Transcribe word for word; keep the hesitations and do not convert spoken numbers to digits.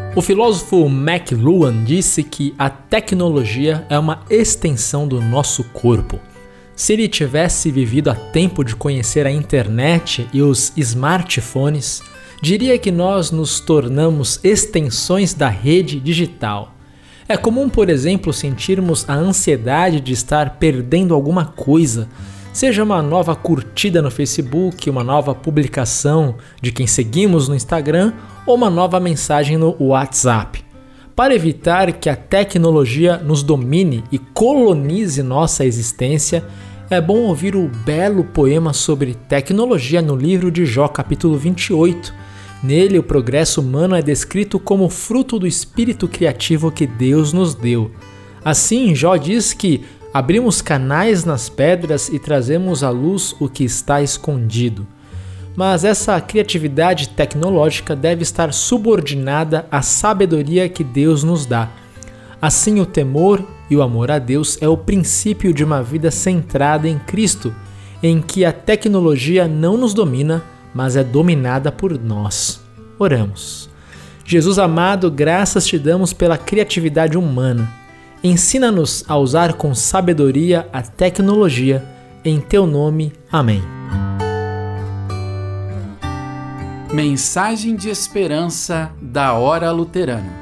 O filósofo McLuhan disse que a tecnologia é uma extensão do nosso corpo. Se ele tivesse vivido a tempo de conhecer a internet e os smartphones, diria que nós nos tornamos extensões da rede digital. É comum, por exemplo, sentirmos a ansiedade de estar perdendo alguma coisa, seja uma nova curtida no Facebook, uma nova publicação de quem seguimos no Instagram ou uma nova mensagem no WhatsApp. Para evitar que a tecnologia nos domine e colonize nossa existência, é bom ouvir o belo poema sobre tecnologia no livro de Jó, capítulo vinte e oito. Nele, o progresso humano é descrito como fruto do espírito criativo que Deus nos deu. Assim, Jó diz que abrimos canais nas pedras e trazemos à luz o que está escondido. Mas essa criatividade tecnológica deve estar subordinada à sabedoria que Deus nos dá. Assim, o temor e o amor a Deus é o princípio de uma vida centrada em Cristo, em que a tecnologia não nos domina, mas é dominada por nós. Oramos. Jesus amado, graças te damos pela criatividade humana. Ensina-nos a usar com sabedoria a tecnologia. Em teu nome. Amém. Mensagem de esperança da Hora Luterana.